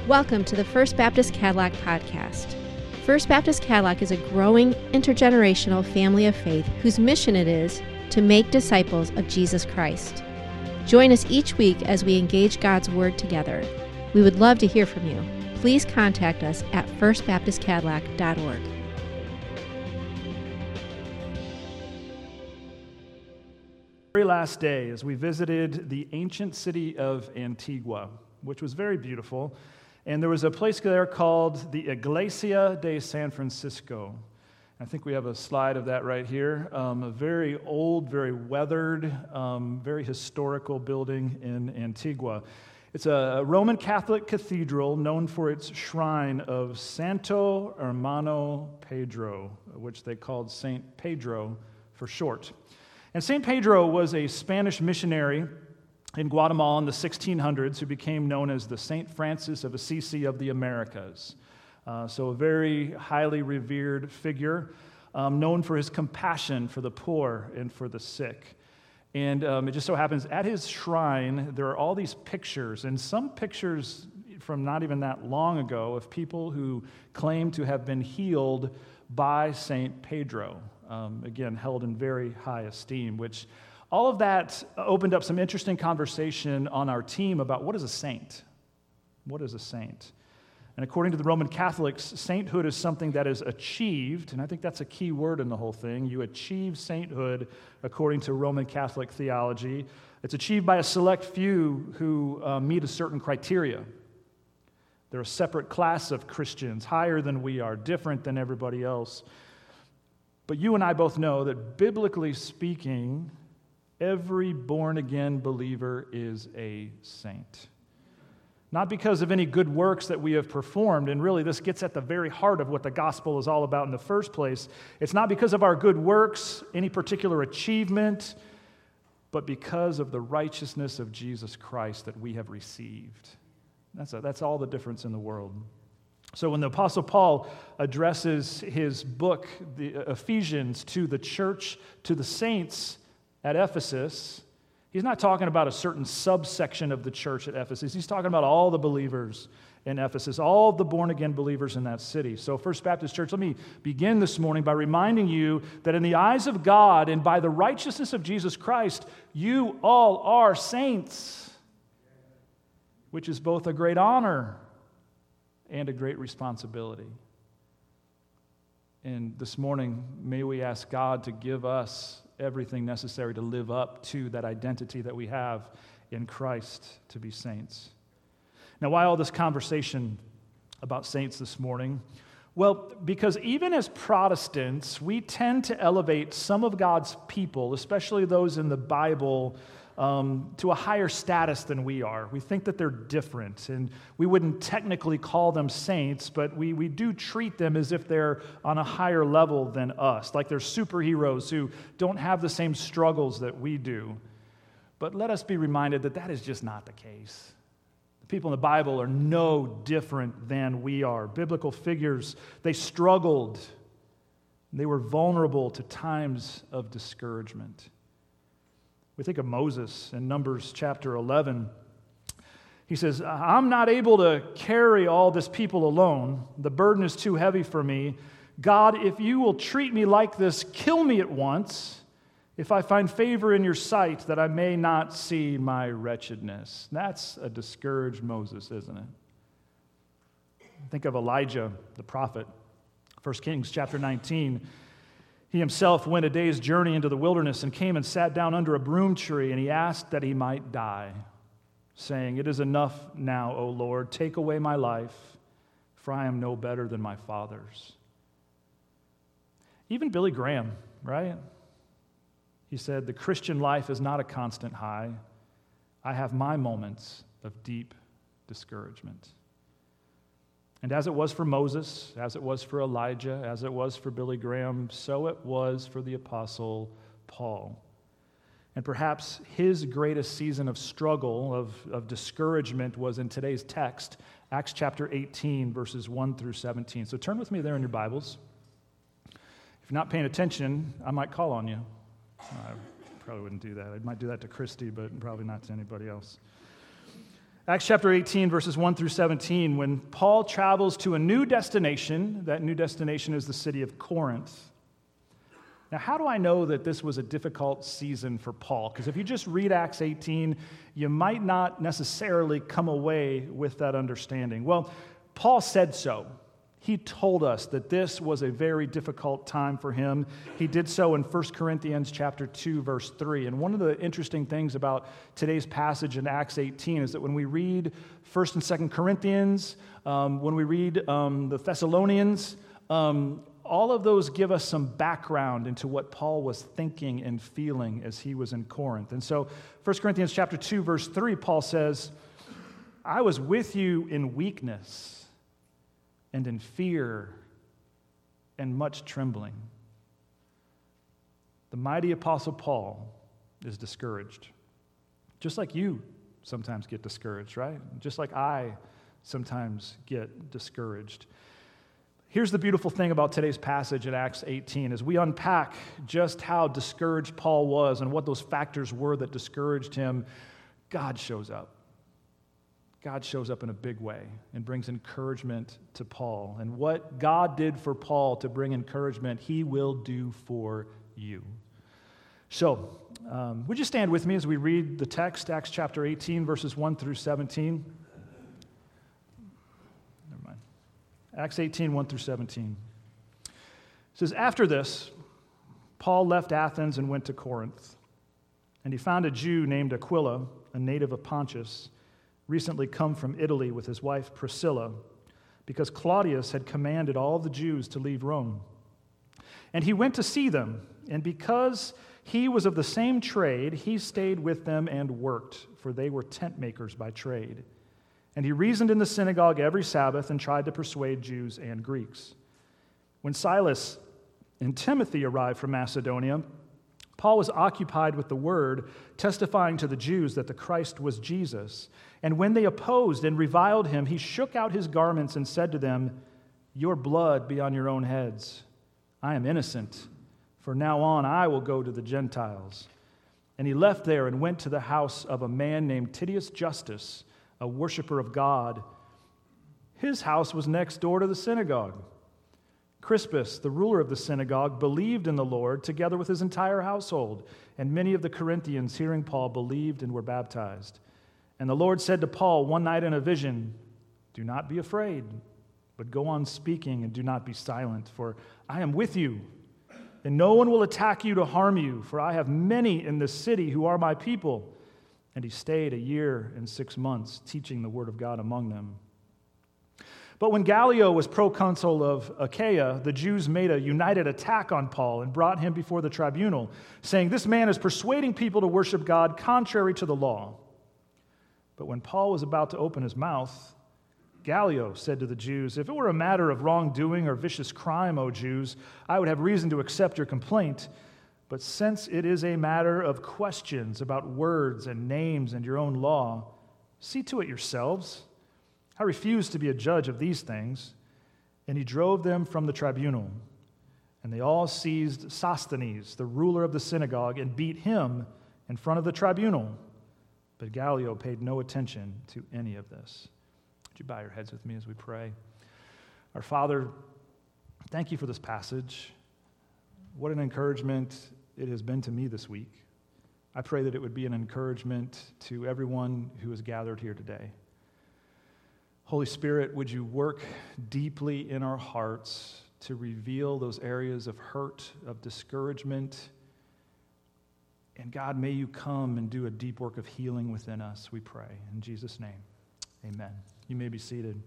Welcome to the First Baptist Cadillac podcast. First Baptist Cadillac is a growing intergenerational family of faith whose mission it is to make disciples of Jesus Christ. Join us each week as we engage God's Word together. We would love to hear from you. Please contact us at firstbaptistcadillac.org. Very last day as we visited the ancient city of Antigua, which was very beautiful. And there was a place there called the Iglesia de San Francisco. I think we have a slide of that right here. A very old, very weathered, very historical building in Antigua. It's a Roman Catholic cathedral known for its shrine of Santo Hermano Pedro, which they called Saint Pedro for short. And Saint Pedro was a Spanish missionary in Guatemala in the 1600s who became known as the Saint Francis of Assisi of the Americas. So a very highly revered figure, known for his compassion for the poor and for the sick. And it just so happens at his shrine, there are all these pictures, and some pictures from not even that long ago of people who claim to have been healed by Saint Pedro, again, held in very high esteem, which all of that opened up some interesting conversation on our team about what is a saint? What is a saint? And according to the Roman Catholics, sainthood is something that is achieved, and I think that's a key word in the whole thing. You achieve sainthood according to Roman Catholic theology. It's achieved by a select few who meet a certain criteria. They're a separate class of Christians, higher than we are, different than everybody else. But you and I both know that biblically speaking, every born-again believer is a saint. Not because of any good works that we have performed, and really this gets at the very heart of what the gospel is all about in the first place. It's not because of our good works, any particular achievement, but because of the righteousness of Jesus Christ that we have received. That's all the difference in the world. So when the Apostle Paul addresses his book, the Ephesians, to the church, to the saints at Ephesus, he's not talking about a certain subsection of the church at Ephesus. He's talking about all the believers in Ephesus, all the born-again believers in that city. So First Baptist Church, let me begin this morning by reminding you that in the eyes of God and by the righteousness of Jesus Christ, you all are saints, which is both a great honor and a great responsibility. And this morning, may we ask God to give us everything necessary to live up to that identity that we have in Christ to be saints. Now, why all this conversation about saints this morning? Well, because even as Protestants, we tend to elevate some of God's people, especially those in the Bible, to a higher status than we are. We think that they're different, and we wouldn't technically call them saints, but we do treat them as if they're on a higher level than us, like they're superheroes who don't have the same struggles that we do. But let us be reminded that that is just not the case. The people in the Bible are no different than we are. Biblical figures, they struggled. They were vulnerable to times of discouragement. We think of Moses in Numbers chapter 11. He says, I'm not able to carry all this people alone. The burden is too heavy for me. God, if you will treat me like this, kill me at once, if I find favor in your sight, that I may not see my wretchedness. That's a discouraged Moses, isn't it? Think of Elijah, the prophet. 1 Kings chapter 19. He himself went a day's journey into the wilderness and came and sat down under a broom tree, and he asked that he might die, saying, It is enough now, O Lord, take away my life, for I am no better than my fathers. Even Billy Graham, right? He said, the Christian life is not a constant high. I have my moments of deep discouragement. And as it was for Moses, as it was for Elijah, as it was for Billy Graham, so it was for the Apostle Paul. And perhaps his greatest season of struggle, of discouragement, was in today's text, Acts chapter 18, verses 1 through 17. So turn with me there in your Bibles. If you're not paying attention, I might call on you. I probably wouldn't do that. I might do that to Christy, but probably not to anybody else. Acts chapter 18, verses 1 through 17, when Paul travels to a new destination, that new destination is the city of Corinth. Now, how do I know that this was a difficult season for Paul? Because if you just read Acts 18, you might not necessarily come away with that understanding. Well, Paul said so. He told us that this was a very difficult time for him. He did so in 1 Corinthians chapter 2, verse 3. And one of the interesting things about today's passage in Acts 18 is that when we read 1 and 2 Corinthians, when we read the Thessalonians, all of those give us some background into what Paul was thinking and feeling as he was in Corinth. And so 1 Corinthians chapter 2, verse 3, Paul says, I was with you in weakness and in fear and much trembling. The mighty apostle Paul is discouraged. Just like you sometimes get discouraged, right? Just like I sometimes get discouraged. Here's the beautiful thing about today's passage in Acts 18 as we unpack just how discouraged Paul was and what those factors were that discouraged him. God shows up. God shows up in a big way and brings encouragement to Paul. And what God did for Paul to bring encouragement, he will do for you. So, would you stand with me as we read the text, Acts chapter 18, verses 1 through 17? Never mind. Acts 18, 1 through 17. It says, After this, Paul left Athens and went to Corinth. And he found a Jew named Aquila, a native of Pontus, recently come from Italy with his wife Priscilla, because Claudius had commanded all the Jews to leave Rome. And he went to see them, and because he was of the same trade, he stayed with them and worked, for they were tent makers by trade. And he reasoned in the synagogue every Sabbath and tried to persuade Jews and Greeks. When Silas and Timothy arrived from Macedonia, Paul was occupied with the word, testifying to the Jews that the Christ was Jesus. And when they opposed and reviled him, he shook out his garments and said to them, Your blood be on your own heads. I am innocent. From now on I will go to the Gentiles. And he left there and went to the house of a man named Titius Justus, a worshiper of God. His house was next door to the synagogue. Crispus, the ruler of the synagogue, believed in the Lord together with his entire household, and many of the Corinthians, hearing Paul, believed and were baptized. And the Lord said to Paul one night in a vision, Do not be afraid, but go on speaking and do not be silent, for I am with you, and no one will attack you to harm you, for I have many in this city who are my people. And he stayed 1 year and 6 months, teaching the word of God among them. But when Gallio was proconsul of Achaia, the Jews made a united attack on Paul and brought him before the tribunal, saying, This man is persuading people to worship God contrary to the law. But when Paul was about to open his mouth, Gallio said to the Jews, If it were a matter of wrongdoing or vicious crime, O Jews, I would have reason to accept your complaint. But since it is a matter of questions about words and names and your own law, see to it yourselves. I refuse to be a judge of these things. And he drove them from the tribunal. And they all seized Sosthenes, the ruler of the synagogue, and beat him in front of the tribunal. But Gallio paid no attention to any of this. Would you bow your heads with me as we pray? Our Father, thank you for this passage. What an encouragement it has been to me this week. I pray that it would be an encouragement to everyone who is gathered here today. Holy Spirit, would you work deeply in our hearts to reveal those areas of hurt, of discouragement. And God, may you come and do a deep work of healing within us, we pray. In Jesus' name, amen. You may be seated.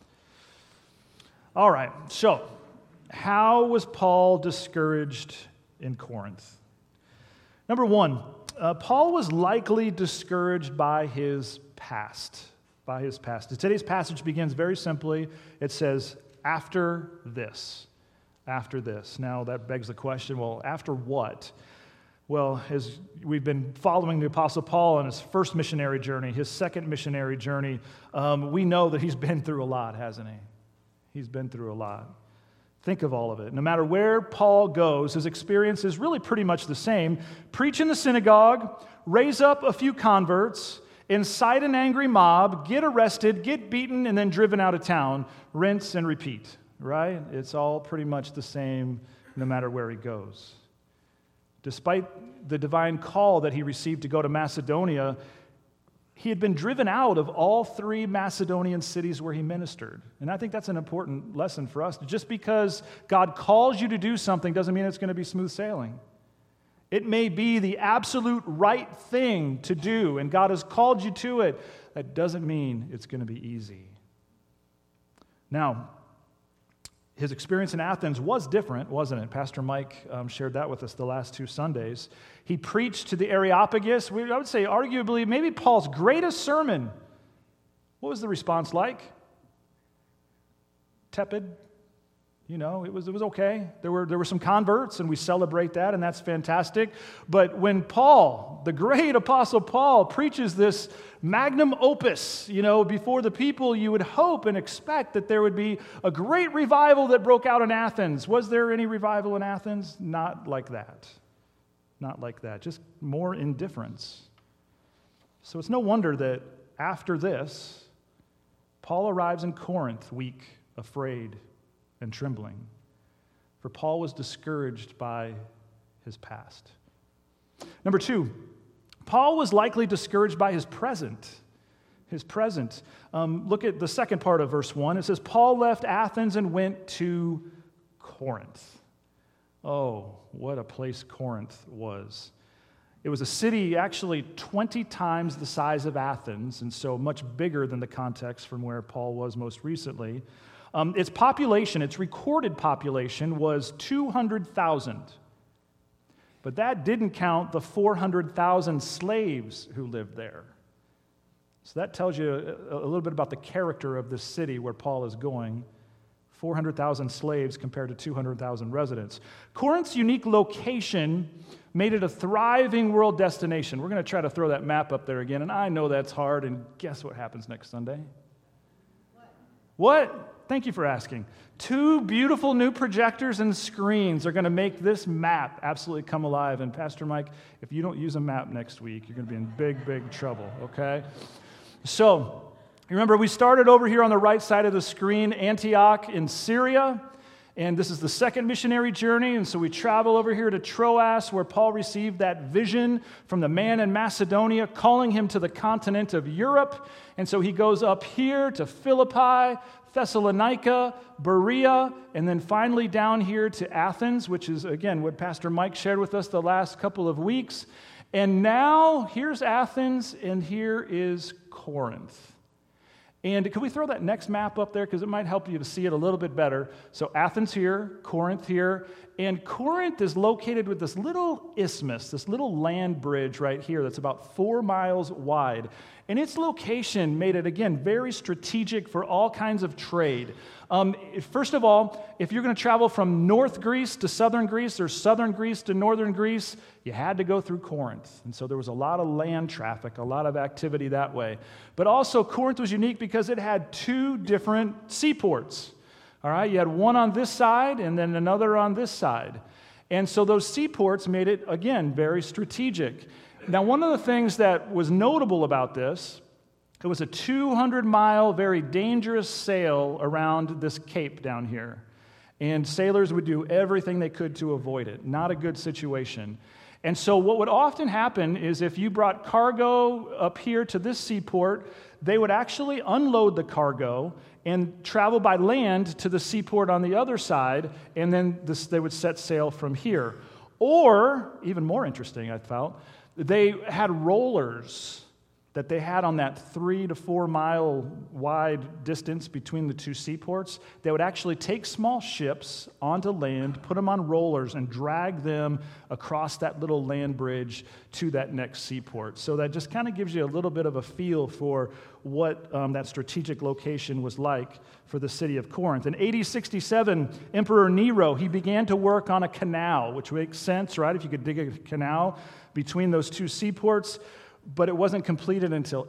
All right, so how was Paul discouraged in Corinth? Number one, Paul was likely discouraged by his past. Today's passage begins very simply. It says, after this. After this. Now, that begs the question, well, after what? Well, as we've been following the Apostle Paul on his first missionary journey, his second missionary journey, we know that he's been through a lot, hasn't he? He's been through a lot. Think of all of it. No matter where Paul goes, his experience is really pretty much the same. Preach in the synagogue, raise up a few converts, incite an angry mob, get arrested, get beaten, and then driven out of town, rinse and repeat, right? It's all pretty much the same no matter where he goes. Despite the divine call that he received to go to Macedonia, he had been driven out of all 3 Macedonian cities where he ministered. And I think that's an important lesson for us. Just because God calls you to do something doesn't mean it's going to be smooth sailing. It may be the absolute right thing to do, and God has called you to it. That doesn't mean it's going to be easy. Now, his experience in Athens was different, wasn't it? Pastor Mike shared that with us the last 2 Sundays. He preached to the Areopagus, I would say arguably maybe Paul's greatest sermon. What was the response like? Tepid. You know, it was okay. There were some converts, and we celebrate that, and that's fantastic. But when Paul, the great apostle Paul, preaches this magnum opus, before the people, you would hope and expect that there would be a great revival that broke out in Athens. Was there any revival in Athens? Not like that. Not like that. Just more indifference. So it's no wonder that after this, Paul arrives in Corinth weak, afraid, and trembling, for Paul was discouraged by his past. Number 2, Paul was likely discouraged by his present. Look at the second part of verse 1. It says, Paul left Athens and went to Corinth. Oh, what a place Corinth was. It was a city actually 20 times the size of Athens, and so much bigger than the context from where Paul was most recently. Its population, its recorded population, was 200,000. But that didn't count the 400,000 slaves who lived there. So that tells you a little bit about the character of this city where Paul is going. 400,000 slaves compared to 200,000 residents. Corinth's unique location made it a thriving world destination. We're going to try to throw that map up there again, and I know that's hard, and guess what happens next Sunday? What? Thank you for asking. 2 beautiful new projectors and screens are going to make this map absolutely come alive. And Pastor Mike, if you don't use a map next week, you're going to be in big, big trouble, okay? So, remember, we started over here on the right side of the screen, Antioch in Syria. And this is the second missionary journey, and so we travel over here to Troas, where Paul received that vision from the man in Macedonia, calling him to the continent of Europe. And so he goes up here to Philippi, Thessalonica, Berea, and then finally down here to Athens, which is, again, what Pastor Mike shared with us the last couple of weeks. And now, here's Athens, and here is Corinth. And can we throw that next map up there? Because it might help you to see it a little bit better. So Athens here, Corinth here. And Corinth is located with this little isthmus, this little land bridge right here that's about 4 miles wide. And its location made it, again, very strategic for all kinds of trade. First of all, if you're going to travel from North Greece to Southern Greece or Southern Greece to Northern Greece, you had to go through Corinth. And so there was a lot of land traffic, a lot of activity that way. But also, Corinth was unique because it had 2 different seaports. All right, you had one on this side and then another on this side. And so those seaports made it, again, very strategic. Now, one of the things that was notable about this, it was a 200-mile, very dangerous sail around this cape down here. And sailors would do everything they could to avoid it. Not a good situation. And so what would often happen is if you brought cargo up here to this seaport, they would actually unload the cargo and travel by land to the seaport on the other side, and then they would set sail from here. Or, even more interesting, I felt, they had rollers that they had on that 3 to 4 mile wide distance between the 2 seaports. They would actually take small ships onto land, put them on rollers, and drag them across that little land bridge to that next seaport. So that just kind of gives you a little bit of a feel for what that strategic location was like for the city of Corinth. In AD 67, Emperor Nero, he began to work on a canal, which makes sense, right? If you could dig a canal between those 2 seaports. But it wasn't completed until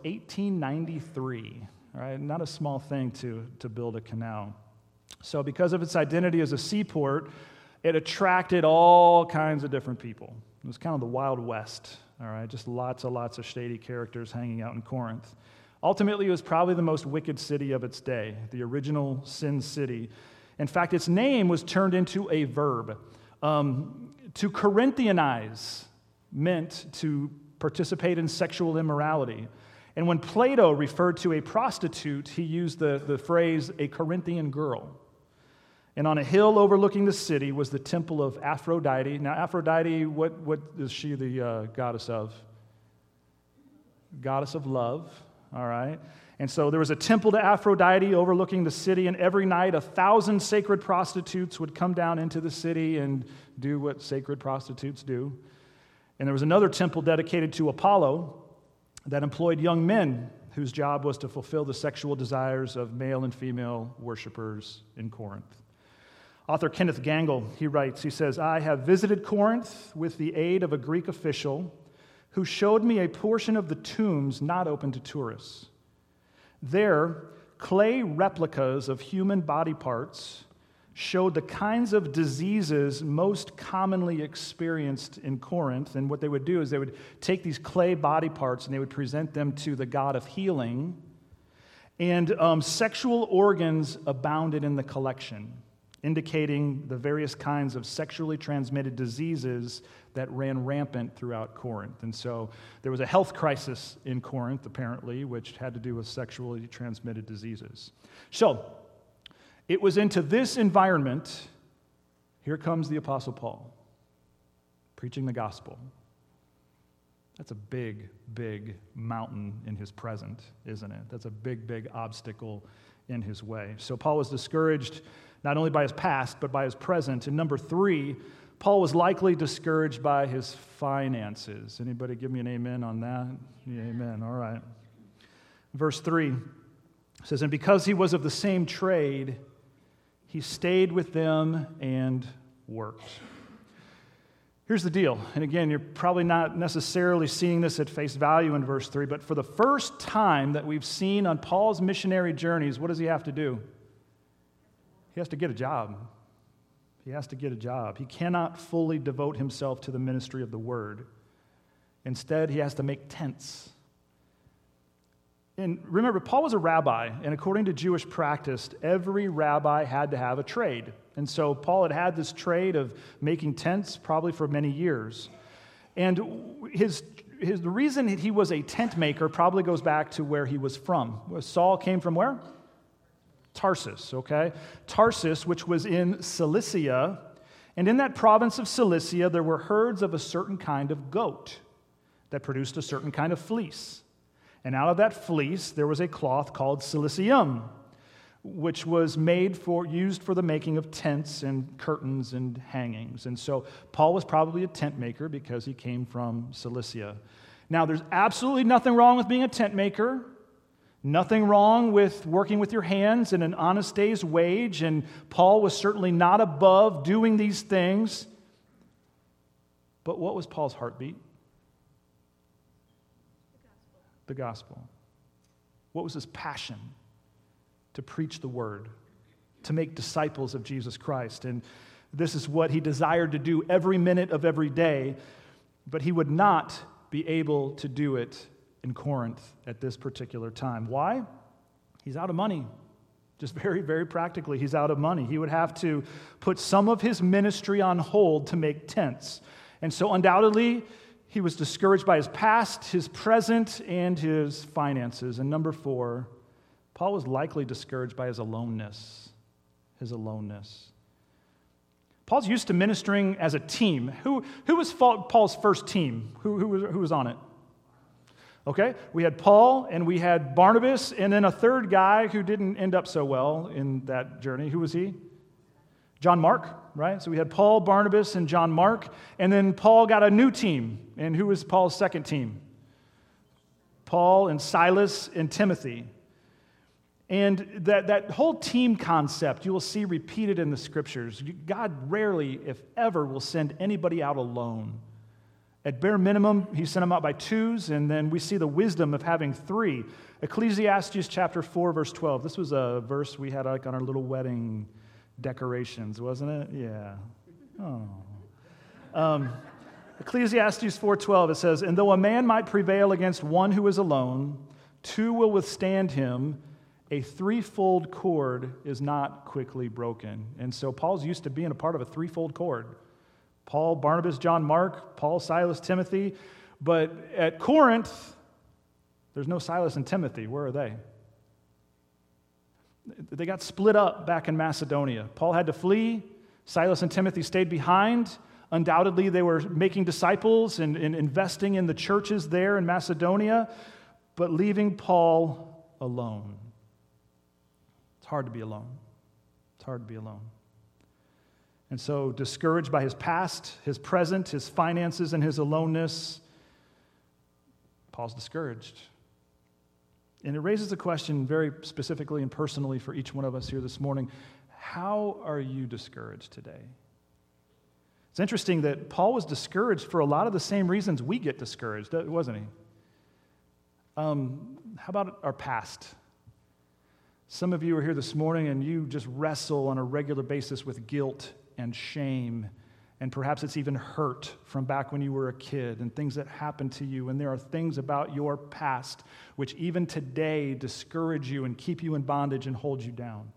1893, right? Not a small thing to build a canal. So because of its identity as a seaport, it attracted all kinds of different people. It was kind of the Wild West, all right? Just lots of shady characters hanging out in Corinth. Ultimately, it was probably the most wicked city of its day, the original sin city. In fact, its name was turned into a verb. To Corinthianize meant to participate in sexual immorality. And when Plato referred to a prostitute, he used the phrase, a Corinthian girl. And on a hill overlooking the city was the temple of Aphrodite. Now, Aphrodite, what is she the goddess of? Goddess of love, all right? And so there was a temple to Aphrodite overlooking the city, and every night 1,000 sacred prostitutes would come down into the city and do what sacred prostitutes do. And there was another temple dedicated to Apollo that employed young men whose job was to fulfill the sexual desires of male and female worshipers in Corinth. Author Kenneth Gangle, he writes, he says, "I have visited Corinth with the aid of a Greek official who showed me a portion of the tombs not open to tourists. There, clay replicas of human body parts showed the kinds of diseases most commonly experienced in Corinth. And what they would do is they would take these clay body parts and they would present them to the god of healing. And sexual organs abounded in the collection, indicating the various kinds of sexually transmitted diseases that ran rampant throughout Corinth. And so there was a health crisis in Corinth, apparently, which had to do with sexually transmitted diseases. So it was into this environment, here comes the Apostle Paul, preaching the gospel. That's a big, big mountain in his present, isn't it? That's a big, big obstacle in his way. So Paul was discouraged not only by his past, but by his present. And number 3, Paul was likely discouraged by his finances. Anybody give me an amen on that? Yeah, amen. All right. Verse 3 says, "And because he was of the same trade, he stayed with them and worked." Here's the deal. And again, you're probably not necessarily seeing this at face value in verse 3, but for the first time that we've seen on Paul's missionary journeys, what does he have to do? He has to get a job. He has to get a job. He cannot fully devote himself to the ministry of the word. Instead, he has to make tents. And remember, Paul was a rabbi, and according to Jewish practice, every rabbi had to have a trade. And so Paul had this trade of making tents probably for many years. And the reason he was a tent maker probably goes back to where he was from. Saul came from where? Tarsus, okay? Tarsus, which was in Cilicia, and in that province of Cilicia, there were herds of a certain kind of goat that produced a certain kind of fleece. And out of that fleece, there was a cloth called cilicium, which was used for the making of tents and curtains and hangings. And so Paul was probably a tent maker because he came from Cilicia. Now, there's absolutely nothing wrong with being a tent maker. Nothing wrong with working with your hands and an honest day's wage, and Paul was certainly not above doing these things. But what was Paul's heartbeat? The gospel. What was his passion? To preach the word, to make disciples of Jesus Christ. And this is what he desired to do every minute of every day, but he would not be able to do it in Corinth at this particular time. Why? He's out of money. Just very, very practically, he's out of money. He would have to put some of his ministry on hold to make tents. And so undoubtedly, he was discouraged by his past, his present, and his finances. And number 4, Paul was likely discouraged by his aloneness. His aloneness. Paul's used to ministering as a team. Who was Paul's first team? Who was on it? Okay, we had Paul, and we had Barnabas, and then a third guy who didn't end up so well in that journey. Who was he? John Mark, right? So we had Paul, Barnabas, and John Mark, and then Paul got a new team. And who was Paul's second team? Paul and Silas and Timothy. And that whole team concept you will see repeated in the scriptures. God rarely, if ever, will send anybody out alone. At bare minimum, he sent them out by twos, and then we see the wisdom of having 3. Ecclesiastes chapter 4, verse 12. This was a verse we had like on our little wedding decorations, wasn't it? Yeah. Oh. Ecclesiastes 4:12, it says, "And though a man might prevail against one who is alone, two will withstand him. A threefold cord is not quickly broken." And so Paul's used to being a part of a threefold cord. Paul, Barnabas, John, Mark, Paul, Silas, Timothy. But at Corinth, there's no Silas and Timothy. Where are they? They got split up back in Macedonia. Paul had to flee. Silas and Timothy stayed behind. Undoubtedly, they were making disciples and investing in the churches there in Macedonia, but leaving Paul alone. It's hard to be alone. It's hard to be alone. And so, discouraged by his past, his present, his finances, and his aloneness, Paul's discouraged. And it raises a question very specifically and personally for each one of us here this morning. How are you discouraged today? It's interesting that Paul was discouraged for a lot of the same reasons we get discouraged, wasn't he? How about our past? Some of you are here this morning and you just wrestle on a regular basis with guilt and shame, and perhaps it's even hurt from back when you were a kid and things that happened to you, and there are things about your past which even today discourage you and keep you in bondage and hold you down.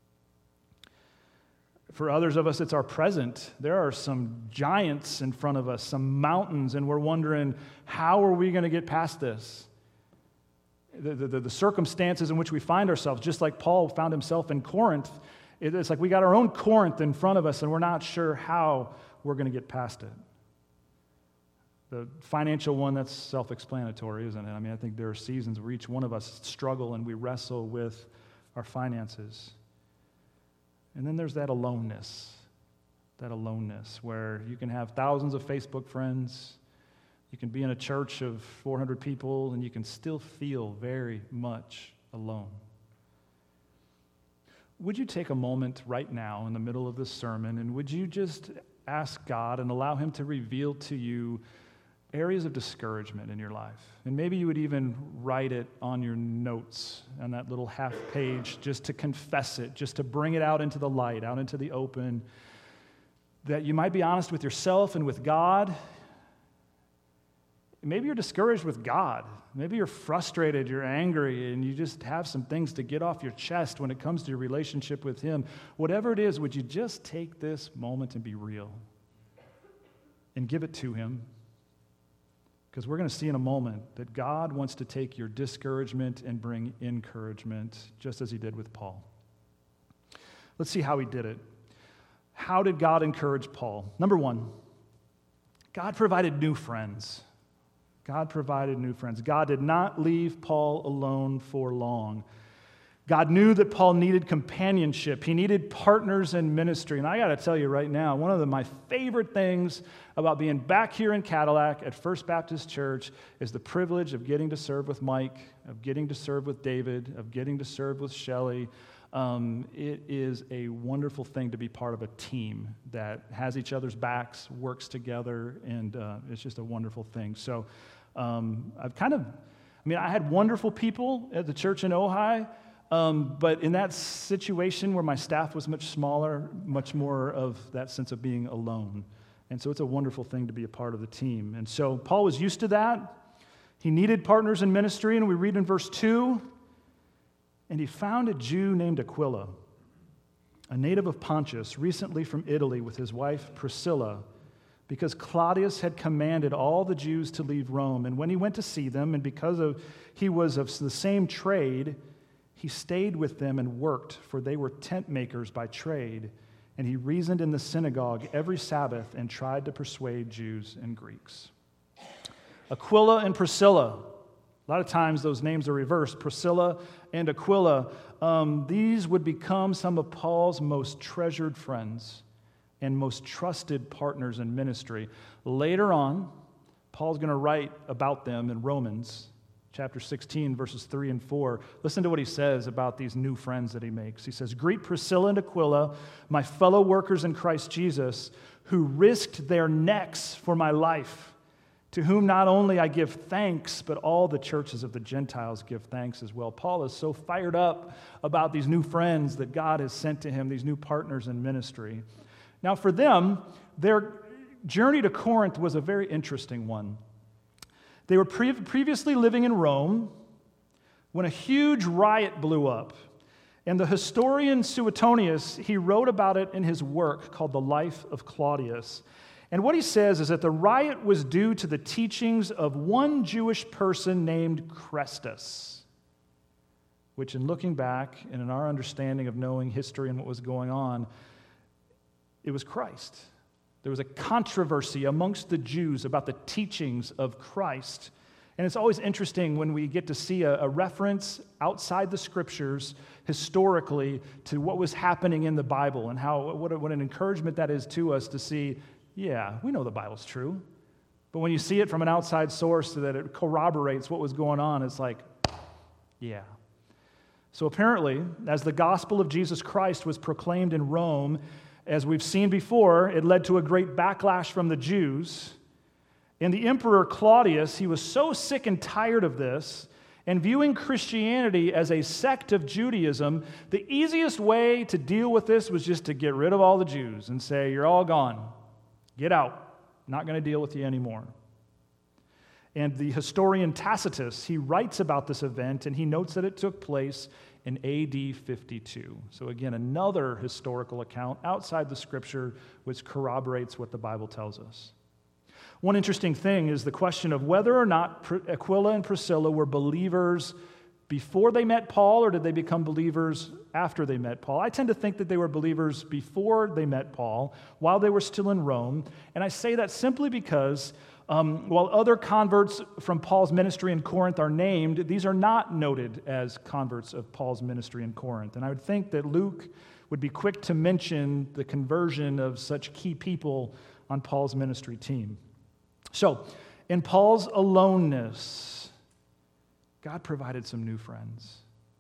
For others of us, it's our present. There are some giants in front of us, some mountains, and we're wondering, how are we going to get past this? The circumstances in which we find ourselves, just like Paul found himself in Corinth, it's like we got our own Corinth in front of us, and we're not sure how we're going to get past it. The financial one, that's self-explanatory, isn't it? I mean, I think there are seasons where each one of us struggle and we wrestle with our finances. And then there's that aloneness where you can have thousands of Facebook friends, you can be in a church of 400 people, and you can still feel very much alone. Would you take a moment right now in the middle of this sermon, and would you just ask God and allow Him to reveal to you areas of discouragement in your life? And maybe you would even write it on your notes on that little half page just to confess it, just to bring it out into the light, out into the open, that you might be honest with yourself and with God. Maybe you're discouraged with God. Maybe you're frustrated, you're angry, and you just have some things to get off your chest when it comes to your relationship with Him. Whatever it is, would you just take this moment and be real and give it to Him? Because we're going to see in a moment that God wants to take your discouragement and bring encouragement, just as He did with Paul. Let's see how He did it. How did God encourage Paul? Number one, God provided new friends. God provided new friends. God did not leave Paul alone for long. God knew that Paul needed companionship. He needed partners in ministry. And I got to tell you right now, one of my favorite things about being back here in Cadillac at First Baptist Church is the privilege of getting to serve with Mike, of getting to serve with David, of getting to serve with Shelley. It is a wonderful thing to be part of a team that has each other's backs, works together, and it's just a wonderful thing. So I had wonderful people at the church in Ojai, but in that situation where my staff was much smaller, much more of that sense of being alone. And so it's a wonderful thing to be a part of the team. And so Paul was used to that. He needed partners in ministry, and we read in verse 2, and he found a Jew named Aquila, a native of Pontus, recently from Italy, with his wife Priscilla, because Claudius had commanded all the Jews to leave Rome. And when he went to see them, and because he was of the same trade, he stayed with them and worked, for they were tent makers by trade. And he reasoned in the synagogue every Sabbath and tried to persuade Jews and Greeks. Aquila and Priscilla. A lot of times those names are reversed. Priscilla and Aquila. These would become some of Paul's most treasured friends and most trusted partners in ministry. Later on, Paul's going to write about them in Romans chapter 16, verses 3 and 4. Listen to what he says about these new friends that he makes. He says, "Greet Priscilla and Aquila, my fellow workers in Christ Jesus, who risked their necks for my life, to whom not only I give thanks, but all the churches of the Gentiles give thanks as well." Paul is so fired up about these new friends that God has sent to him, these new partners in ministry. Now for them, they're journey to Corinth was a very interesting one. They were previously living in Rome when a huge riot blew up. And the historian Suetonius, he wrote about it in his work called The Life of Claudius. And what he says is that the riot was due to the teachings of one Jewish person named Chrestus, which in looking back and in our understanding of knowing history and what was going on, it was Christ. There was a controversy amongst the Jews about the teachings of Christ. And it's always interesting when we get to see a reference outside the Scriptures historically to what was happening in the Bible and what an encouragement that is to us to see, yeah, we know the Bible's true. But when you see it from an outside source so that it corroborates what was going on, it's like, yeah. So apparently, as the gospel of Jesus Christ was proclaimed in Rome, as we've seen before, it led to a great backlash from the Jews. And the Emperor Claudius, he was so sick and tired of this, and viewing Christianity as a sect of Judaism, the easiest way to deal with this was just to get rid of all the Jews and say, you're all gone. Get out. Not going to deal with you anymore. And the historian Tacitus, he writes about this event, and he notes that it took place in AD 52. So again, another historical account outside the Scripture which corroborates what the Bible tells us. One interesting thing is the question of whether or not Aquila and Priscilla were believers before they met Paul, or did they become believers after they met Paul? I tend to think that they were believers before they met Paul, while they were still in Rome. And I say that simply because while other converts from Paul's ministry in Corinth are named, these are not noted as converts of Paul's ministry in Corinth. And I would think that Luke would be quick to mention the conversion of such key people on Paul's ministry team. So, in Paul's aloneness, God provided some new friends.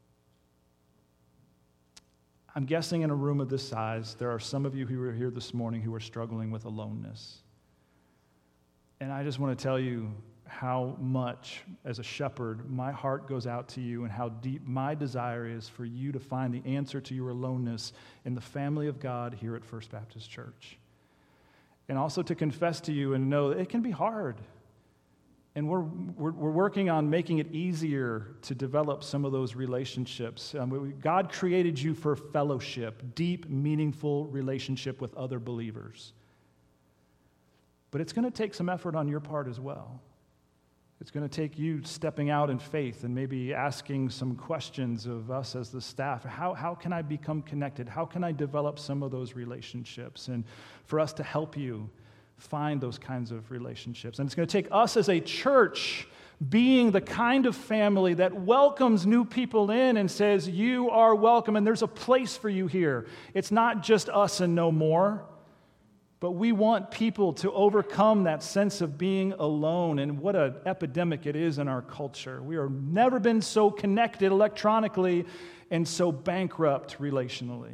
I'm guessing in a room of this size, there are some of you who are here this morning who are struggling with aloneness. And I just want to tell you how much, as a shepherd, my heart goes out to you and how deep my desire is for you to find the answer to your aloneness in the family of God here at First Baptist Church. And also to confess to you and know that it can be hard. And we're working on making it easier to develop some of those relationships. God created you for fellowship, deep, meaningful relationship with other believers. But it's going to take some effort on your part as well. It's going to take you stepping out in faith and maybe asking some questions of us as the staff. How can I become connected? How can I develop some of those relationships? And for us to help you find those kinds of relationships. And it's going to take us as a church being the kind of family that welcomes new people in and says, you are welcome and there's a place for you here. It's not just us and no more. But we want people to overcome that sense of being alone, and what an epidemic it is in our culture. We have never been so connected electronically and so bankrupt relationally.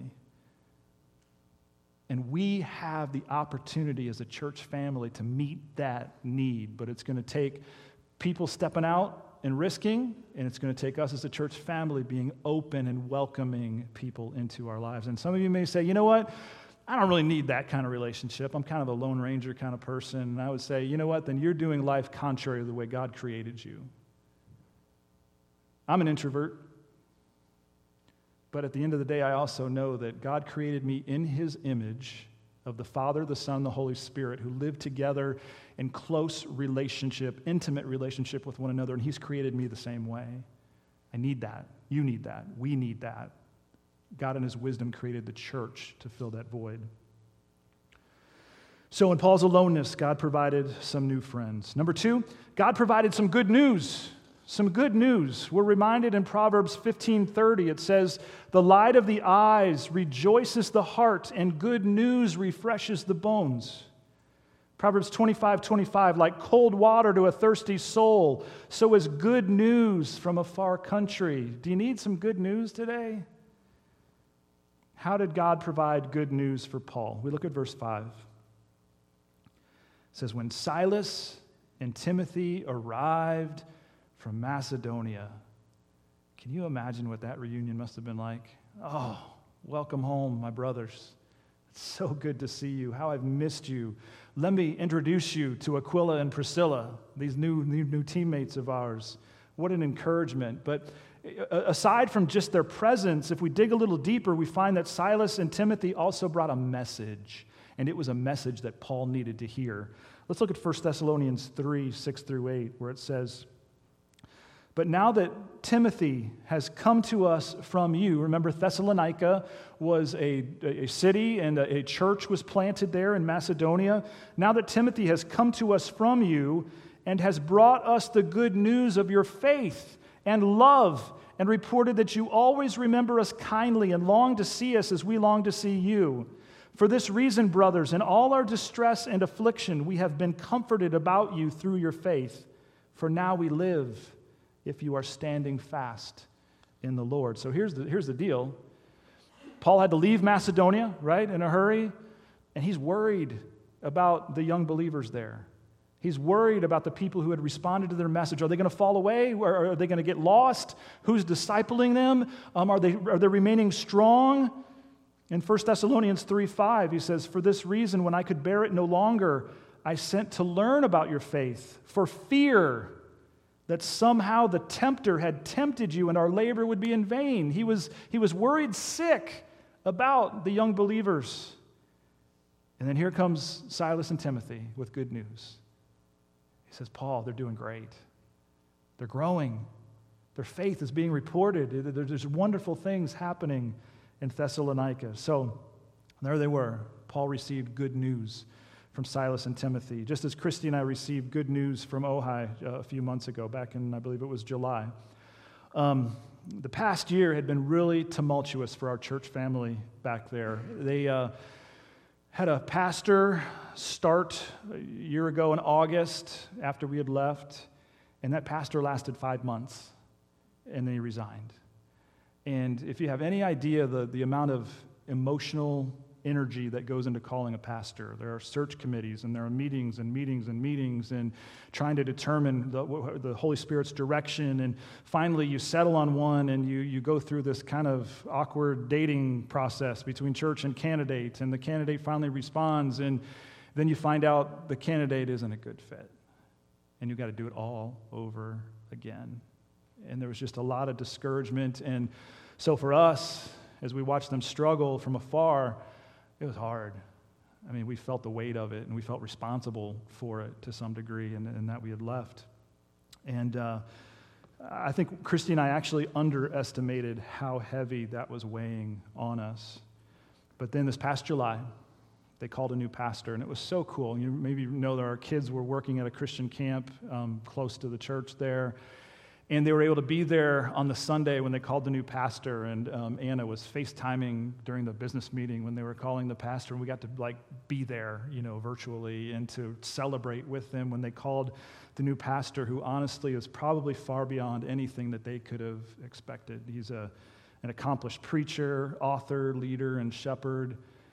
And we have the opportunity as a church family to meet that need, but it's going to take people stepping out and risking, and it's going to take us as a church family being open and welcoming people into our lives. And some of you may say, you know what? I don't really need that kind of relationship. I'm kind of a Lone Ranger kind of person. And I would say, you know what? Then you're doing life contrary to the way God created you. I'm an introvert. But at the end of the day, I also know that God created me in His image of the Father, the Son, the Holy Spirit, who live together in close relationship, intimate relationship with one another. And He's created me the same way. I need that. You need that. We need that. God in His wisdom created the church to fill that void. So in Paul's aloneness, God provided some new friends. Number 2, God provided some good news. Some good news. We're reminded in Proverbs 15:30, it says, the light of the eyes rejoices the heart, and good news refreshes the bones. Proverbs 25:25, like cold water to a thirsty soul, so is good news from a far country. Do you need some good news today? How did God provide good news for Paul? We look at verse 5. It says, when Silas and Timothy arrived from Macedonia. Can you imagine what that reunion must have been like? Oh, welcome home, my brothers. It's so good to see you. How I've missed you. Let me introduce you to Aquila and Priscilla, these new teammates of ours. What an encouragement. But aside from just their presence, if we dig a little deeper, we find that Silas and Timothy also brought a message. And it was a message that Paul needed to hear. Let's look at 1 Thessalonians 3, 6 through 8, where it says, "But now that Timothy has come to us from you," remember Thessalonica was a city and a church was planted there in Macedonia. "Now that Timothy has come to us from you and has brought us the good news of your faith and love and reported that you always remember us kindly and long to see us as we long to see you. For this reason, brothers, in all our distress and affliction, we have been comforted about you through your faith. For now we live if you are standing fast in the Lord." So here's the deal. Paul had to leave Macedonia, right, in a hurry, and he's worried about the young believers there. He's worried about the people who had responded to their message. Are they going to fall away? Or are they going to get lost? Who's discipling them? Are they remaining strong? In 1 Thessalonians 3:5, he says, "For this reason, when I could bear it no longer, I sent to learn about your faith, for fear that somehow the tempter had tempted you and our labor would be in vain." He was worried sick about the young believers. And then here comes Silas and Timothy with good news. He says, "Paul, they're doing great. They're growing. Their faith is being reported. There's wonderful things happening in Thessalonica." So there they were. Paul received good news from Silas and Timothy, just as Christy and I received good news from Ojai a few months ago, back in, I believe it was July. The past year had been really tumultuous for our church family back there. They had a pastor start a year ago in August after we had left, and that pastor lasted 5 months, and then he resigned. And if you have any idea the amount of emotional energy that goes into calling a pastor, there are search committees and there are meetings and trying to determine the Holy Spirit's direction, and finally you settle on one and you go through this kind of awkward dating process between church and candidate, and the candidate finally responds, and then you find out the candidate isn't a good fit, and you've got to do it all over again. And there was just a lot of discouragement. And so for us, as we watched them struggle from afar, it was hard. I mean, we felt the weight of it, and we felt responsible for it to some degree, and that we had left. And I think Christy and I actually underestimated how heavy that was weighing on us. But then this past July, they called a new pastor, and it was so cool. You maybe know that our kids were working at a Christian camp close to the church there. And they were able to be there on the Sunday when they called the new pastor, and Anna was FaceTiming during the business meeting when they were calling the pastor, and we got to be there, virtually, and to celebrate with them when they called the new pastor, who honestly is probably far beyond anything that they could have expected. He's an accomplished preacher, author, leader, and shepherd.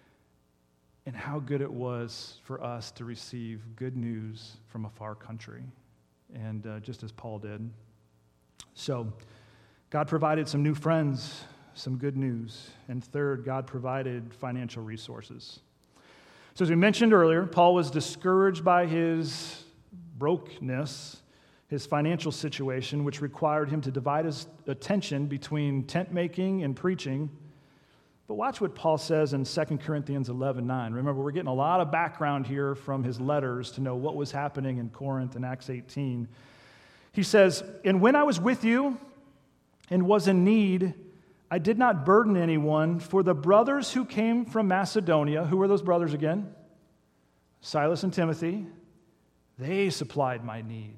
And how good it was for us to receive good news from a far country, and just as Paul did. So, God provided some new friends, some good news. And third, God provided financial resources. So as we mentioned earlier, Paul was discouraged by his brokenness, his financial situation, which required him to divide his attention between tent making and preaching. But watch what Paul says in 2 Corinthians 11:9. Remember, we're getting a lot of background here from his letters to know what was happening in Corinth and Acts 18. He says, "And when I was with you and was in need, I did not burden anyone, for the brothers who came from Macedonia," who were those brothers again? Silas and Timothy. "They supplied my need.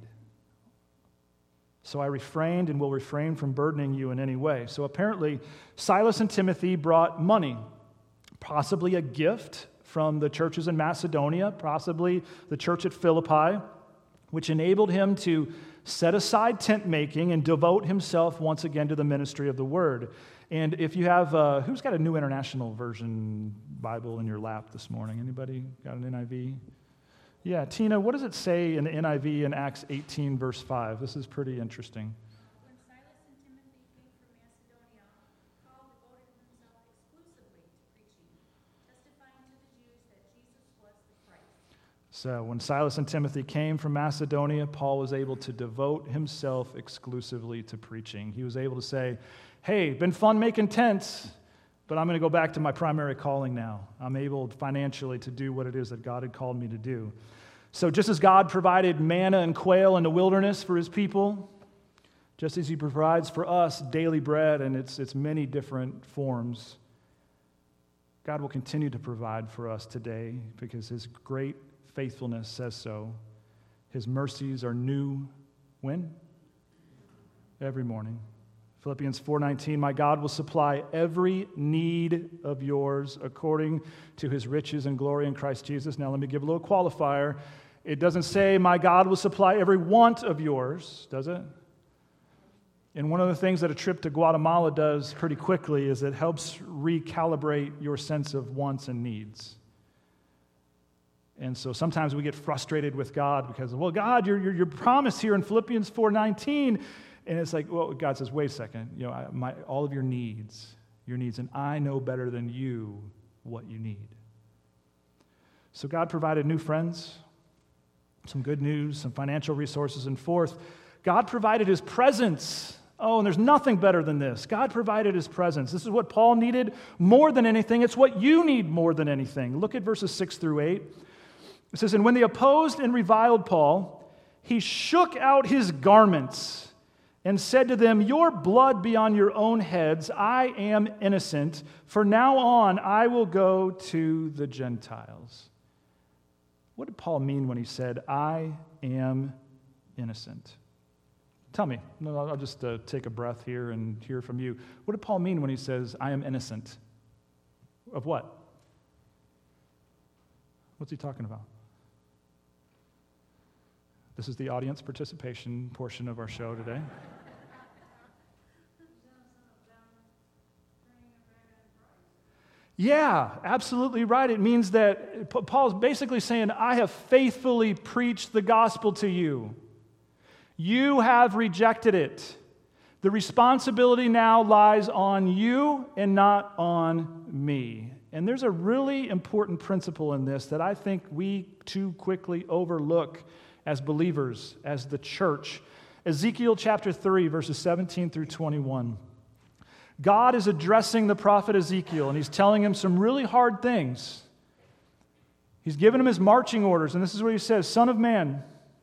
So I refrained and will refrain from burdening you in any way." So apparently, Silas and Timothy brought money, possibly a gift from the churches in Macedonia, possibly the church at Philippi, which enabled him to set aside tent making and devote himself once again to the ministry of the word. And if you have, who's got a New International Version Bible in your lap this morning? Anybody got an NIV? Yeah, Tina, what does it say in the NIV in Acts 18, verse 5? This is pretty interesting. When Silas and Timothy came from Macedonia, Paul devoted himself exclusively to preaching, testifying to the So when Silas and Timothy came from Macedonia, Paul was able to devote himself exclusively to preaching. He was able to say, hey, been fun making tents, but I'm going to go back to my primary calling now. I'm able financially to do what it is that God had called me to do. So just as God provided manna and quail in the wilderness for his people, just as he provides for us daily bread in its many different forms, God will continue to provide for us today because his great faithfulness says so. His mercies are new when? Every morning. Philippians 4:19, my God will supply every need of yours according to his riches and glory in Christ Jesus. Now let me give a little qualifier. It doesn't say my God will supply every want of yours, does it? And one of the things that a trip to Guatemala does pretty quickly is it helps recalibrate your sense of wants and needs. And so sometimes we get frustrated with God because, well, God, your promise here in Philippians 4:19, and it's like, well, God says, wait a second, all of your needs, and I know better than you what you need. So God provided new friends, some good news, some financial resources, and fourth, God provided his presence. Oh, and there's nothing better than this. God provided his presence. This is what Paul needed more than anything. It's what you need more than anything. Look at verses 6 through 8. It says, and when they opposed and reviled Paul, he shook out his garments and said to them, your blood be on your own heads. I am innocent. From now on, I will go to the Gentiles. What did Paul mean when he said, I am innocent? Tell me. No, I'll just take a breath here and hear from you. What did Paul mean when he says, I am innocent? Of what? What's he talking about? This is the audience participation portion of our show today. Yeah, absolutely right. It means that Paul's basically saying, I have faithfully preached the gospel to you. You have rejected it. The responsibility now lies on you and not on me. And there's a really important principle in this that I think we too quickly overlook as believers, as the church. Ezekiel chapter 3, verses 17 through 21. God is addressing the prophet Ezekiel, and he's telling him some really hard things. He's given him his marching orders, and this is what he says, Son of man,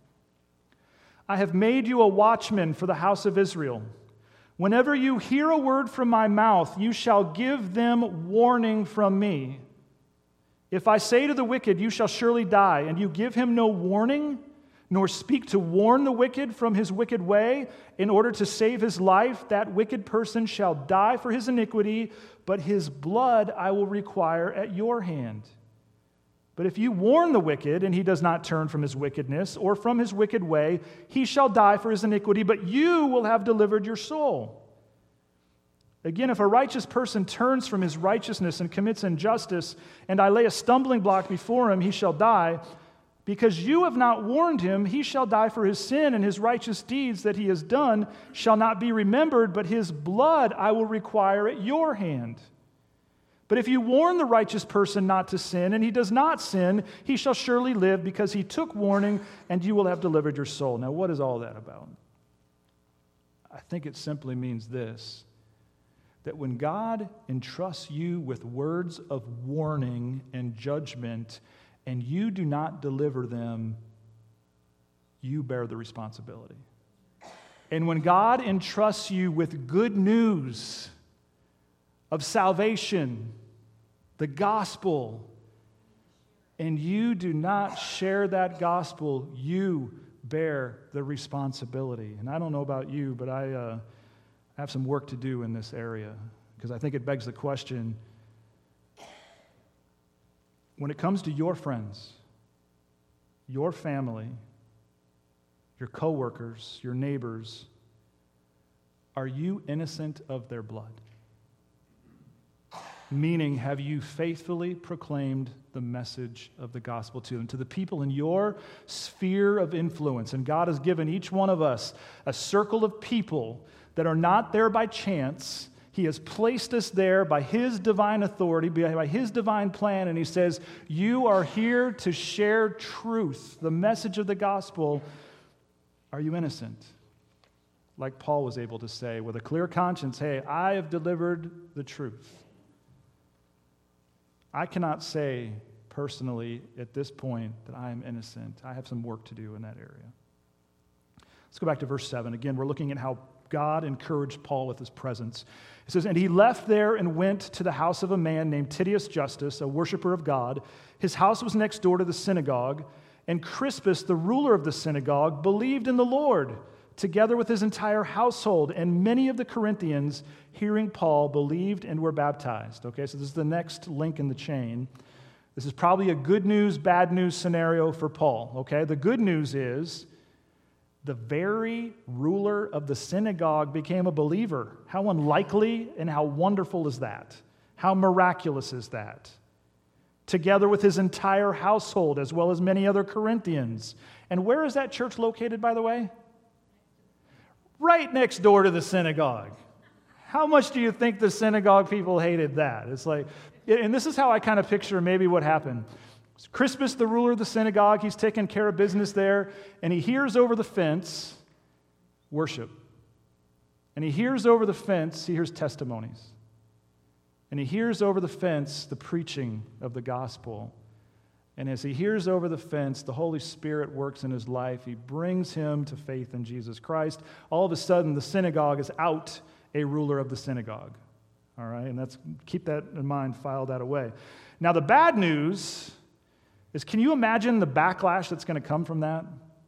I have made you a watchman for the house of Israel. Whenever you hear a word from my mouth, you shall give them warning from me. If I say to the wicked, you shall surely die, and you give him no warning, nor speak to warn the wicked from his wicked way in order to save his life, that wicked person shall die for his iniquity, but his blood I will require at your hand. But if you warn the wicked, and he does not turn from his wickedness or from his wicked way, he shall die for his iniquity, but you will have delivered your soul. Again, if a righteous person turns from his righteousness and commits injustice, and I lay a stumbling block before him, he shall die. Because you have not warned him, he shall die for his sin, and his righteous deeds that he has done shall not be remembered, but his blood I will require at your hand. But if you warn the righteous person not to sin, and he does not sin, he shall surely live, because he took warning, and you will have delivered your soul. Now, what is all that about? I think it simply means this, that when God entrusts you with words of warning and judgment, and you do not deliver them, you bear the responsibility. And when God entrusts you with good news of salvation, the gospel, and you do not share that gospel, you bear the responsibility. And I don't know about you, but I have some work to do in this area, because I think it begs the question, when it comes to your friends, your family, your coworkers, your neighbors, are you innocent of their blood? Meaning, have you faithfully proclaimed the message of the gospel to them, to the people in your sphere of influence? And God has given each one of us a circle of people that are not there by chance. He has placed us there by His divine authority, by His divine plan, and He says, you are here to share truth, the message of the gospel. Are you innocent? Like Paul was able to say with a clear conscience, hey, I have delivered the truth. I cannot say personally at this point that I am innocent. I have some work to do in that area. Let's go back to verse 7. Again, we're looking at how God encouraged Paul with His presence. It says, and he left there and went to the house of a man named Titius Justus, a worshiper of God. His house was next door to the synagogue, and Crispus, the ruler of the synagogue, believed in the Lord, together with his entire household, and many of the Corinthians, hearing Paul, believed and were baptized. Okay, so this is the next link in the chain. This is probably a good news, bad news scenario for Paul. Okay, the good news is the very ruler of the synagogue became a believer. How unlikely and how wonderful is that? How miraculous is that? Together with his entire household, as well as many other Corinthians. And where is that church located, by the way? Right next door to the synagogue. How much do you think the synagogue people hated that? It's like, and this is how I kind of picture maybe what happened. Crispus, the ruler of the synagogue, he's taking care of business there, and he hears over the fence worship. And he hears over the fence, he hears testimonies. And he hears over the fence the preaching of the gospel. And as he hears over the fence, the Holy Spirit works in his life. He brings him to faith in Jesus Christ. All of a sudden, the synagogue is out a ruler of the synagogue. All right, and keep that in mind, file that away. Now, the bad news is, can you imagine the backlash that's going to come from that?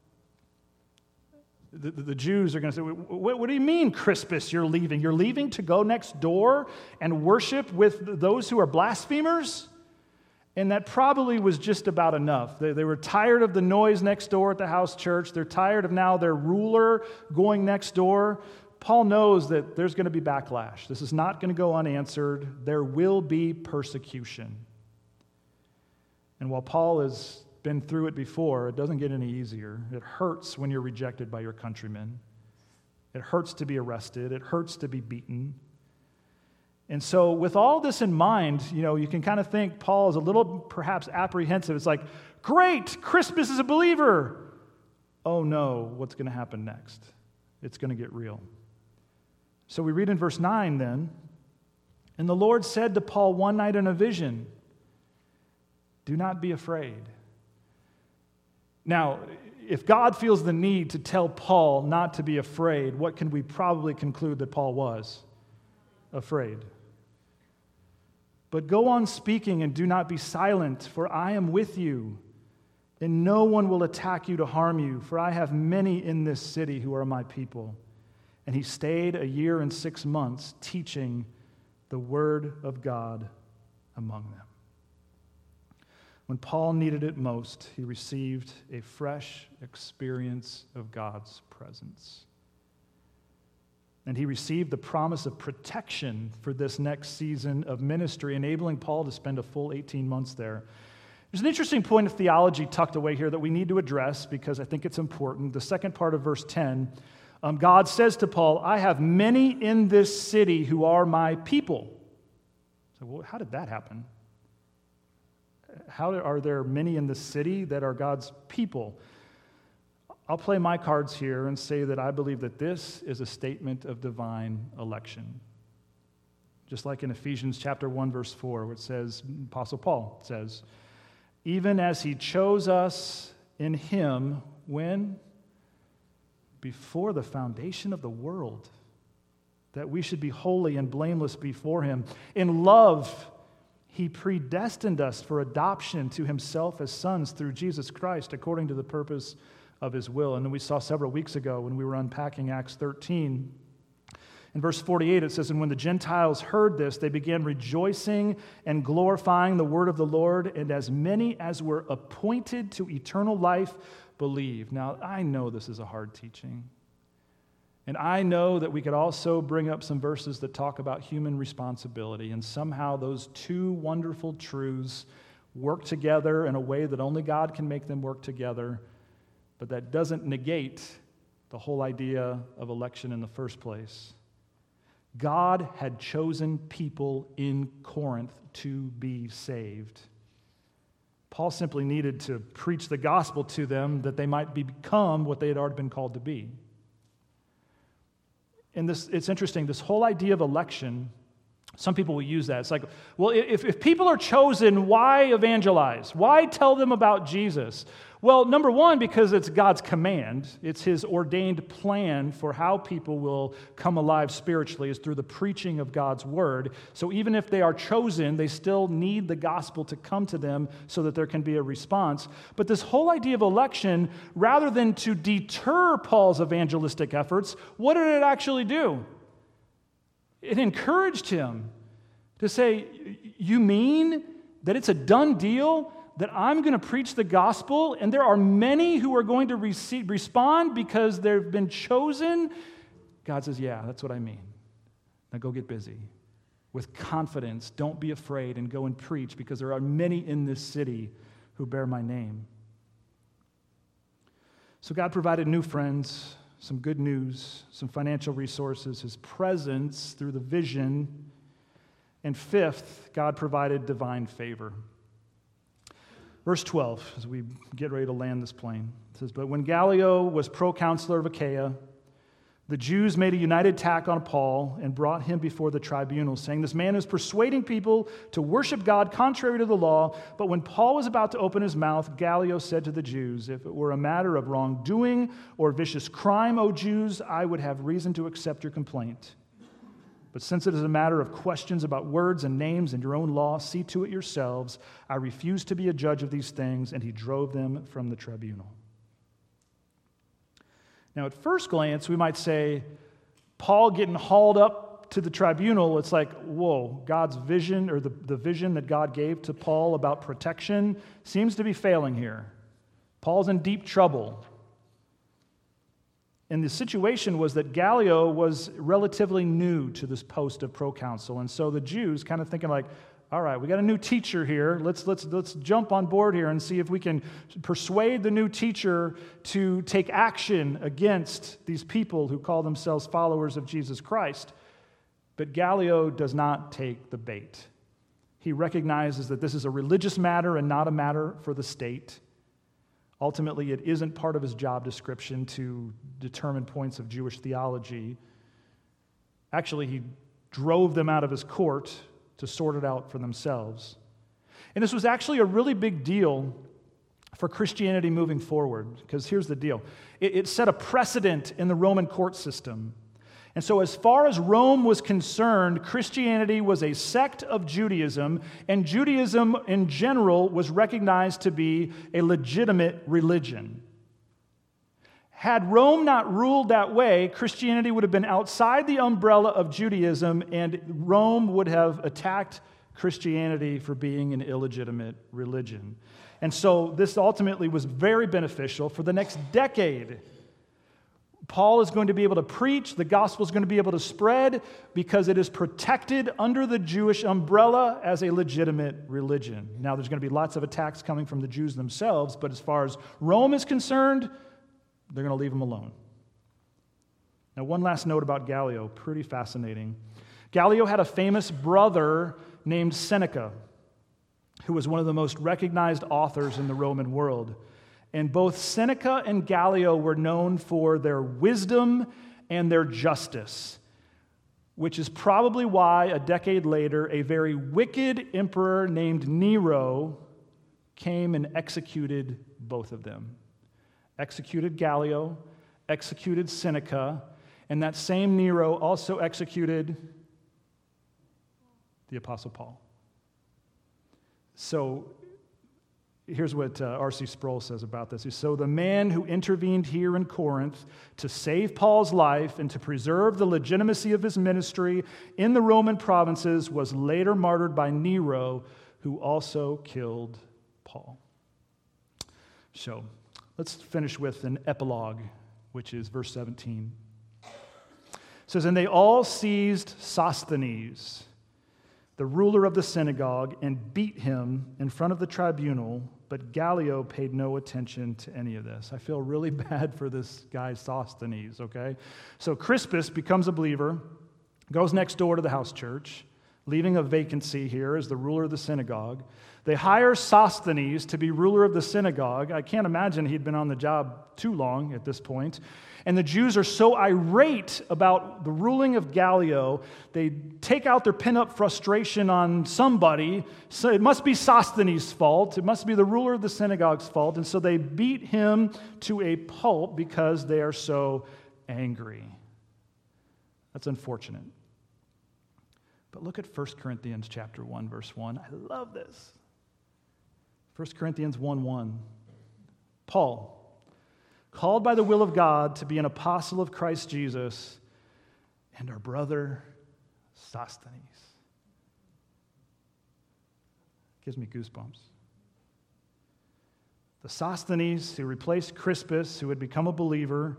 The Jews are going to say, what do you mean, Crispus, you're leaving? You're leaving to go next door and worship with those who are blasphemers? And that probably was just about enough. They were tired of the noise next door at the house church. They're tired of now their ruler going next door. Paul knows that there's going to be backlash. This is not going to go unanswered. There will be persecution. And while Paul has been through it before, it doesn't get any easier. It hurts when you're rejected by your countrymen. It hurts to be arrested. It hurts to be beaten. And so with all this in mind, you can kind of think Paul is a little perhaps apprehensive. It's like, great, Crispus is a believer. Oh no, what's going to happen next? It's going to get real. So we read in verse 9 then, and the Lord said to Paul one night in a vision, do not be afraid. Now, if God feels the need to tell Paul not to be afraid, what can we probably conclude that Paul was? Afraid. But go on speaking and do not be silent, for I am with you, and no one will attack you to harm you, for I have many in this city who are my people. And he stayed 1 year and 6 months teaching the word of God among them. When Paul needed it most, he received a fresh experience of God's presence. And he received the promise of protection for this next season of ministry, enabling Paul to spend a full 18 months there. There's an interesting point of theology tucked away here that we need to address because I think it's important. The second part of verse 10, God says to Paul, I have many in this city who are my people. So, well, how did that happen? How are there many in the city that are God's people? I'll play my cards here and say that I believe that this is a statement of divine election. Just like in Ephesians chapter 1, verse 4, where it says, Apostle Paul says, even as he chose us in him when? Before the foundation of the world, that we should be holy and blameless before him. In love, he predestined us for adoption to himself as sons through Jesus Christ, according to the purpose of his will. And then we saw several weeks ago when we were unpacking Acts 13. In verse 48, it says, and when the Gentiles heard this, they began rejoicing and glorifying the word of the Lord, and as many as were appointed to eternal life believed. Now, I know this is a hard teaching. And I know that we could also bring up some verses that talk about human responsibility, and somehow those two wonderful truths work together in a way that only God can make them work together, but that doesn't negate the whole idea of election in the first place. God had chosen people in Corinth to be saved. Paul simply needed to preach the gospel to them that they might become what they had already been called to be. And it's interesting, this whole idea of election, some people will use that. It's like, well, if people are chosen, why evangelize? Why tell them about Jesus? Well, number one, because it's God's command. It's His ordained plan for how people will come alive spiritually is through the preaching of God's word. So even if they are chosen, they still need the gospel to come to them so that there can be a response. But this whole idea of election, rather than to deter Paul's evangelistic efforts, what did it actually do? It encouraged him to say, you mean that it's a done deal that I'm going to preach the gospel and there are many who are going to respond because they've been chosen? God says, yeah, that's what I mean. Now go get busy. With confidence, don't be afraid and go and preach because there are many in this city who bear my name. So God provided new friends, some good news, some financial resources, His presence through the vision. And fifth, God provided divine favor. Verse 12, as we get ready to land this plane, it says, "But when Gallio was proconsular of Achaia, the Jews made a united attack on Paul and brought him before the tribunal, saying, 'This man is persuading people to worship God contrary to the law.' But when Paul was about to open his mouth, Gallio said to the Jews, 'If it were a matter of wrongdoing or vicious crime, O Jews, I would have reason to accept your complaint. But since it is a matter of questions about words and names and your own law, see to it yourselves. I refuse to be a judge of these things.' And he drove them from the tribunal." Now, at first glance, we might say, Paul getting hauled up to the tribunal, it's like, whoa, God's vision, or the vision that God gave to Paul about protection seems to be failing here. Paul's in deep trouble. And the situation was that Gallio was relatively new to this post of proconsul. And so the Jews kind of thinking like, all right, we got a new teacher here. Let's jump on board here and see if we can persuade the new teacher to take action against these people who call themselves followers of Jesus Christ. But Gallio does not take the bait. He recognizes that this is a religious matter and not a matter for the state. Ultimately, it isn't part of his job description to determine points of Jewish theology. Actually, he drove them out of his court to sort it out for themselves. And this was actually a really big deal for Christianity moving forward, because here's the deal. It set a precedent in the Roman court system. And so as far as Rome was concerned, Christianity was a sect of Judaism, and Judaism in general was recognized to be a legitimate religion. Had Rome not ruled that way, Christianity would have been outside the umbrella of Judaism, and Rome would have attacked Christianity for being an illegitimate religion. And so this ultimately was very beneficial for the next decade. Paul is going to be able to preach, the gospel is going to be able to spread because it is protected under the Jewish umbrella as a legitimate religion. Now, there's going to be lots of attacks coming from the Jews themselves, but as far as Rome is concerned, they're going to leave them alone. Now, one last note about Gallio, pretty fascinating. Gallio had a famous brother named Seneca, who was one of the most recognized authors in the Roman world. And both Seneca and Gallio were known for their wisdom and their justice, which is probably why a decade later, a very wicked emperor named Nero came and executed both of them. Executed Gallio, executed Seneca, and that same Nero also executed the Apostle Paul. So here's what R.C. Sproul says about this. So the man who intervened here in Corinth to save Paul's life and to preserve the legitimacy of his ministry in the Roman provinces was later martyred by Nero, who also killed Paul. So let's finish with an epilogue, which is verse 17. It says, "And they all seized Sosthenes, the ruler of the synagogue, and beat him in front of the tribunal, but Gallio paid no attention to any of this." I feel really bad for this guy Sosthenes, okay? So Crispus becomes a believer, goes next door to the house church, leaving a vacancy here as the ruler of the synagogue. They hire Sosthenes to be ruler of the synagogue. I can't imagine he'd been on the job too long at this point. And the Jews are so irate about the ruling of Gallio, they take out their pent-up frustration on somebody. So it must be Sosthenes' fault. It must be the ruler of the synagogue's fault. And so they beat him to a pulp because they are so angry. That's unfortunate. But look at 1 Corinthians chapter 1, verse 1. I love this. 1 Corinthians 1:1. Paul, called by the will of God to be an apostle of Christ Jesus, and our brother Sosthenes. Gives me goosebumps. The Sosthenes who replaced Crispus, who had become a believer,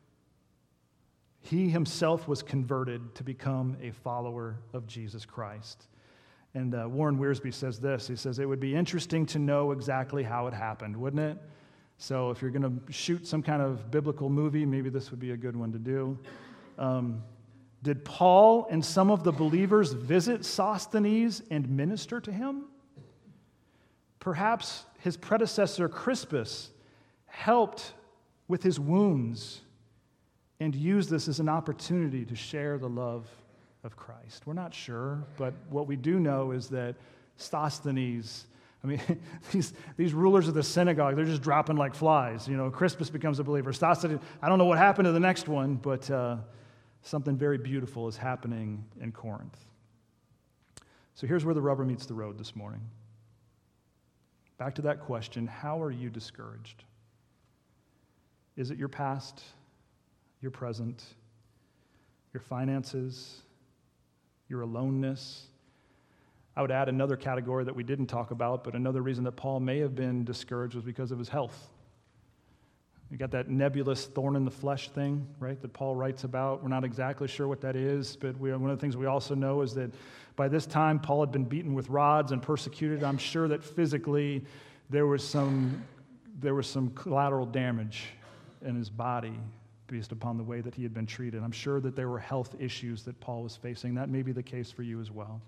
he himself was converted to become a follower of Jesus Christ. And Warren Wiersbe says this. He says, it would be interesting to know exactly how it happened, wouldn't it? So if you're going to shoot some kind of biblical movie, maybe this would be a good one to do. Did Paul and some of the believers visit Sosthenes and minister to him? Perhaps his predecessor Crispus helped with his wounds and used this as an opportunity to share the love of Christ. We're not sure, but what we do know is that Sosthenes, these rulers of the synagogue, they're just dropping like flies. Crispus becomes a believer. Sosthenes, I don't know what happened to the next one, but something very beautiful is happening in Corinth. So here's where the rubber meets the road this morning. Back to that question, how are you discouraged? Is it your past, your present, your finances, your aloneness? I would add another category that we didn't talk about, but another reason that Paul may have been discouraged was because of his health. You got that nebulous thorn in the flesh thing, right, that Paul writes about. We're not exactly sure what that is, but one of the things we also know is that by this time, Paul had been beaten with rods and persecuted. I'm sure that physically there was some collateral damage in his body based upon the way that he had been treated. I'm sure that there were health issues that Paul was facing. That may be the case for you as well,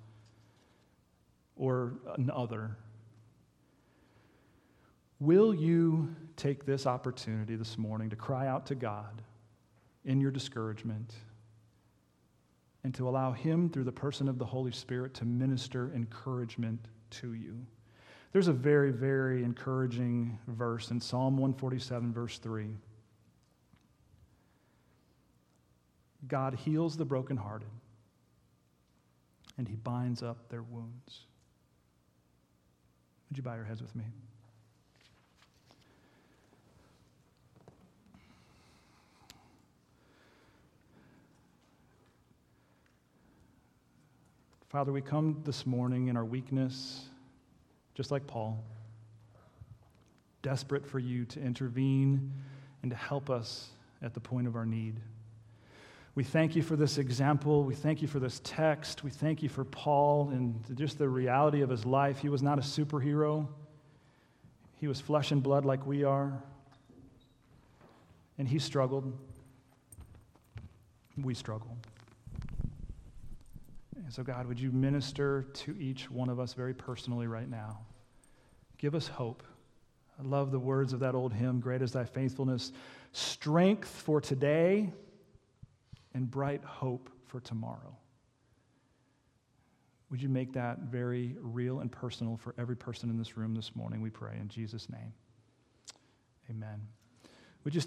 or another. Will you take this opportunity this morning to cry out to God in your discouragement and to allow Him, through the person of the Holy Spirit, to minister encouragement to you? There's a very, very encouraging verse in Psalm 147, verse 3. God heals the brokenhearted, and He binds up their wounds. Would you bow your heads with me? Father, we come this morning in our weakness, just like Paul, desperate for you to intervene and to help us at the point of our need. We thank you for this example. We thank you for this text. We thank you for Paul and just the reality of his life. He was not a superhero. He was flesh and blood like we are. And he struggled. We struggle. And so, God, would you minister to each one of us very personally right now? Give us hope. I love the words of that old hymn, "Great is thy faithfulness." Strength for today and bright hope for tomorrow. Would you make that very real and personal for every person in this room this morning, we pray in Jesus' name. Amen.